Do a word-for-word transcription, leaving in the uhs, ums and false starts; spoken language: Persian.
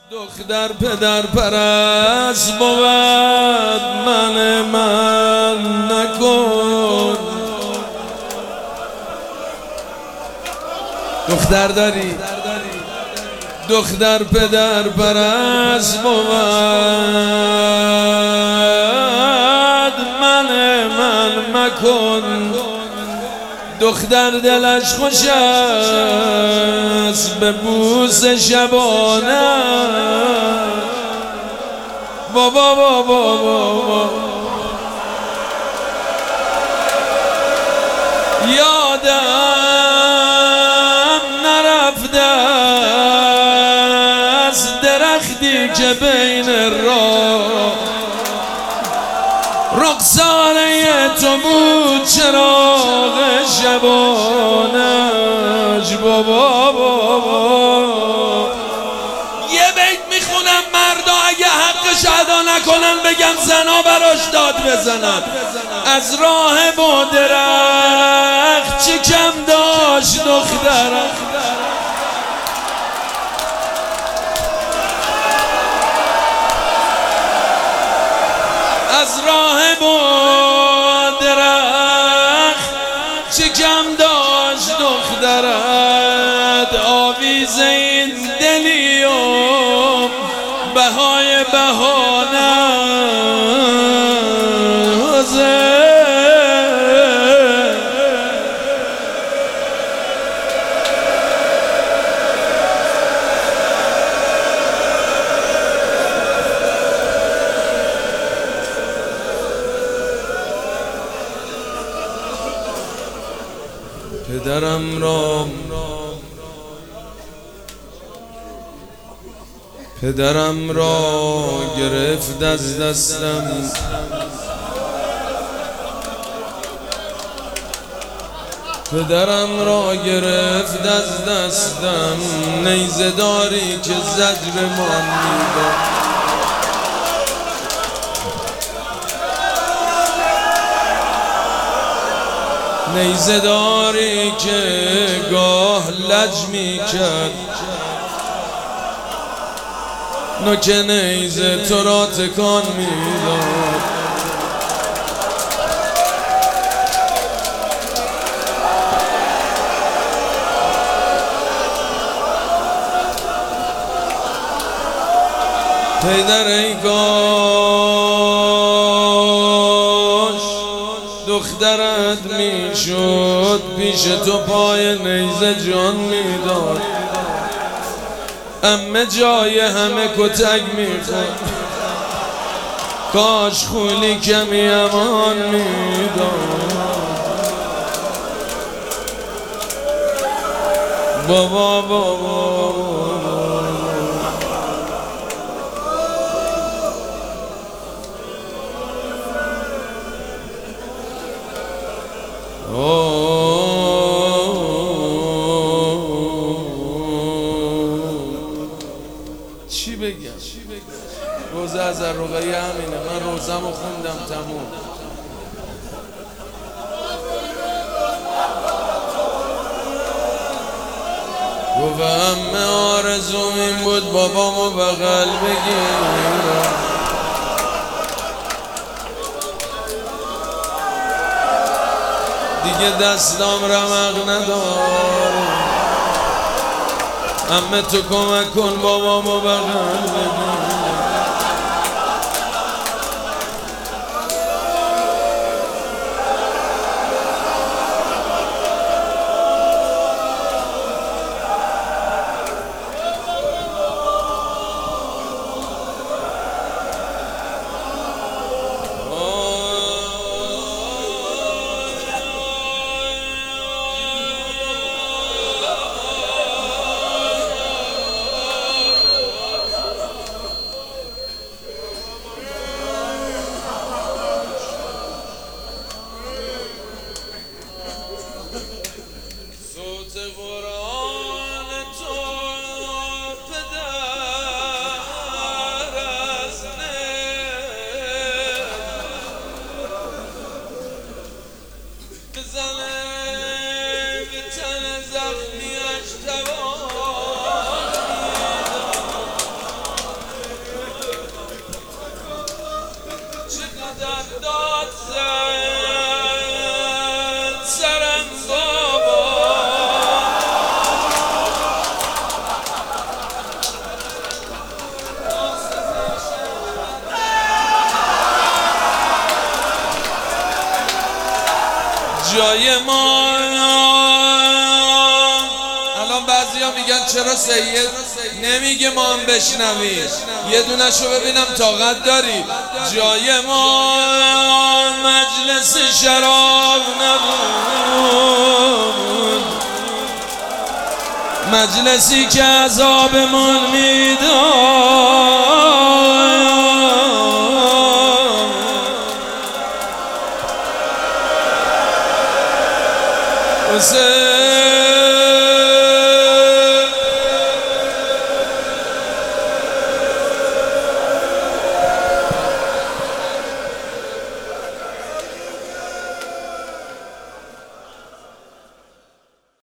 دختر پدر پرست بود، من من نکن. دختر داری دختر پدر پرست بود، من من مکن. دختر دلش خوش است به بوس شبانه، بابا بابا بابا یادم نرفته است درختی که بین راه رخساره تو بود، چراغ شبانش، بابا بابا. یه بیت میخونم مردا اگه حقش ادا نکنن بگم زنا براش داد بزنن. از راه با درخت چی کم داشت دخترم، از راه با درخت چه کم داشت دخترت. آویز این دلی و بهای بهانه پدرم را پدرم را گرفت از دستم، پدرم را گرفت از دستم. نیزه داری که زجر من میداد، نیزه داری که گاه لج می کرد، نوک نیزه تو را تکان می داد. پدر ای کاش دخترت می شد پیش تو پای نیزه جان می داد. امه جای همه کتک می خود، کاش خولی کمی امان می داد. بابا بابا چی بگم؟ روزه از رقیه همینه، من روزم رو خوندم تموم. گفت همه آرزوم این بود بابامو بغل بگیرم، دیگه دستام رمق ندارم. همه تو کمک کن بابامو بغل بگیرم. جای ما. الان بعضیا میگن چرا سید نمیگه ما هم بشنویم؟ یه دونشو ببینم طاقت داری؟ جای ما مجلس شراب نبود، مجلسی که عذابمون میداد.